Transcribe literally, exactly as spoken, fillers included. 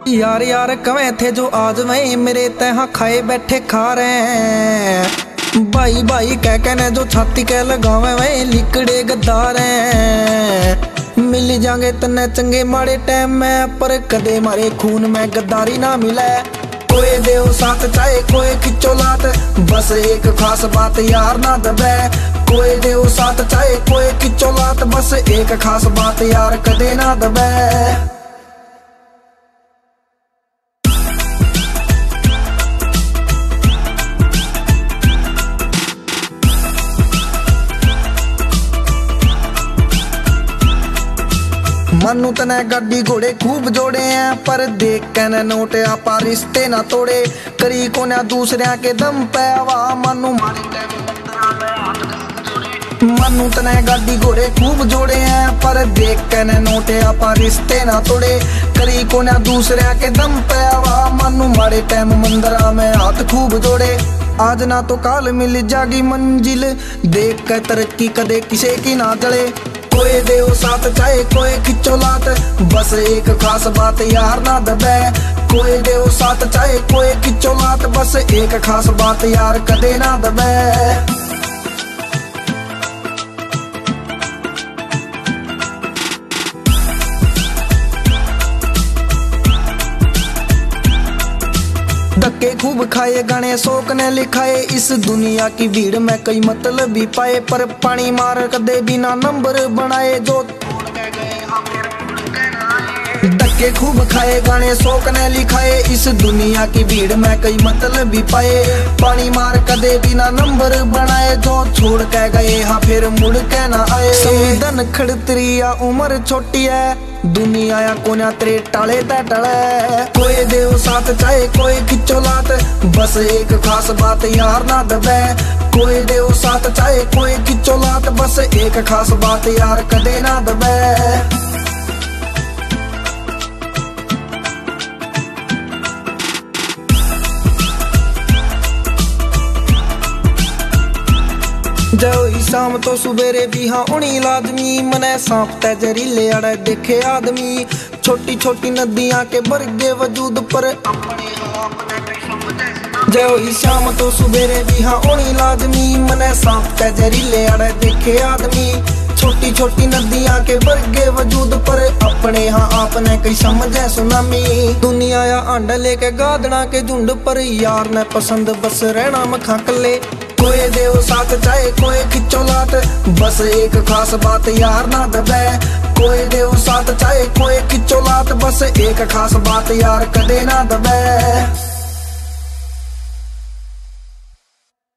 यार यार कवे थे जो आज मैं मेरे तहाँ खाए बैठे खा रहे हैं। भाई भाई कह कहने जो छाती कह लगावे वही लिकड़े गद्दार हैं। मिल जाएंगे तन्ने चंगे माड़े टाइम में, पर कदे मारे खून में गद्दारी ना मिले। कोई देव साथ चाहे कोई खिंचो लात, बस एक खास बात यार ना दबे। कोई देव साथ चाहे कोई खिंचो लात, बस एक खास बात यार कदे ना दबे। मनु तने गाड़ी घोड़े खूब जोड़े हैं, पर देख के न नोट आपा रिश्ते ना तोड़े। करी को ना दूसरे के दम पे आवा मनु मनु तने गाड़ी घोड़े खूब जोड़े हैं, पर देख के न नोट आपा रिश्ते ना तोड़े। करी को ना दूसरे के दम पे आवा मनु मारे टाइम मंदरा में हाथ खूब जोड़े। आज ना तो काल मिल जागी मंजिल, देख के तरक्की कदे किसे की ना जले। कोई देव साथ चाहे कोई खिंचो लात, बस एक खास बात यार ना दबे। कोई देव साथ चाहे कोई खिंचो लात, बस एक खास बात यार कदे ना दबे। धक्के खूब खाए गाने शोक ने लिखाए, इस दुनिया की भीड़ में कई मतलब भी पाए। पर पानी मार कदे बिना नंबर बनाए जो धक्के खूब खाए गाने शोक ने लिखाए, इस दुनिया की भीड़ में कई मतलब भी पाए। पानी मार कदे बिना नंबर बनाए जो छोड़ के गए हाँ फिर मुड़ के ना आए। संविधान खड़तरिया उम्र छोटी है, दुनिया या कोन्या तेरे टाले ता टले। कोई देव साथ चाहे कोई खिंचो लात, बस एक खास बात यार ना दबे। कोई देव साथ चाहे कोई खिंचो लात, बस एक खास बात यार कदे ना दबे। जो शाम तो सुबेरे भी हाँ उनी लाजमी, मने सांप ते जहरीले अड़े देखे आदमी। छोटी छोटी नदियां के बरगे वजूद पर जो शाम तो सुबेरे भी हाँ उनी लाजमी, मने सांप ते जहरीले अड़े देखे आदमी। छोटी छोटी नदियां के बरगे वजूद पर अपने हाँ आपने कई समझे सुनामी। दुनिया या आंडा लेके गादड़ा के झुंड पर यार ने पसंद बस रहना मखा कले। कोई देव साथ चाहे कोई खिंचो लात, बस एक खास बात यार ना दबे। कोई देव साथ चाहे कोई खिंचो लात, बस एक खास बात यार कदे ना दबे।